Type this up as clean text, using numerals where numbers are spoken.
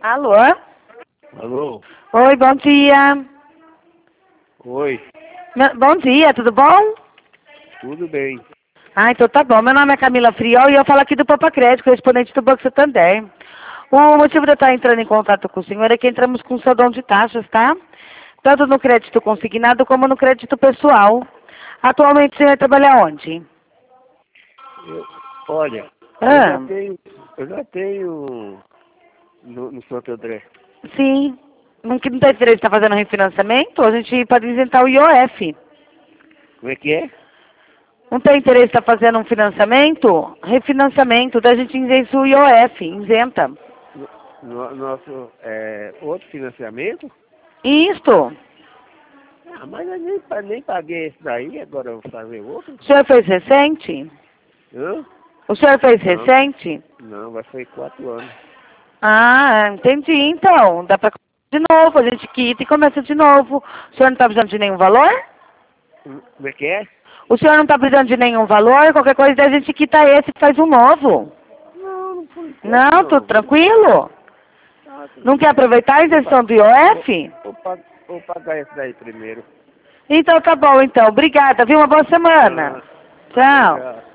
Alô? Alô? Oi, bom dia. Oi, Bom dia, tudo bom? tudo bem? Ah, então tá bom. Meu nome é Camila Friol e eu falo aqui do Papa Crédito, correspondente do Banco Santander. O motivo de eu estar entrando em contato com o senhor é que entramos com saldão de taxas, tá? Tanto no crédito consignado como no crédito pessoal. Atualmente o senhor trabalha onde? Olha, Ah, eu já tenho no Santo André. sim. Não, que não tem interesse de estar fazendo refinanciamento? A gente pode isentar o IOF. Como é que é? Não tem interesse de estar fazendo um financiamento? Refinanciamento, daí a gente isenta o IOF, isenta. Nosso outro financiamento? Isto. Ah, mas eu nem paguei esse daí, agora eu vou fazer outro? O senhor fez recente? Hã? O senhor fez Não, recente? não, vai ser 4 anos. Ah, entendi. Então, dá para de novo, a gente quita e começa de novo. O senhor não está precisando de nenhum valor? Como é que é? O senhor não está precisando de nenhum valor? Qualquer coisa a gente quita esse e faz um novo. Não, por enquanto Não, tudo não. tranquilo? Ah, Não quer tranquilo. aproveitar a isenção do IOF? Vou pagar esse daí primeiro. Então tá bom, então. Obrigada, viu? Uma boa semana. Ah, até Tchau. já.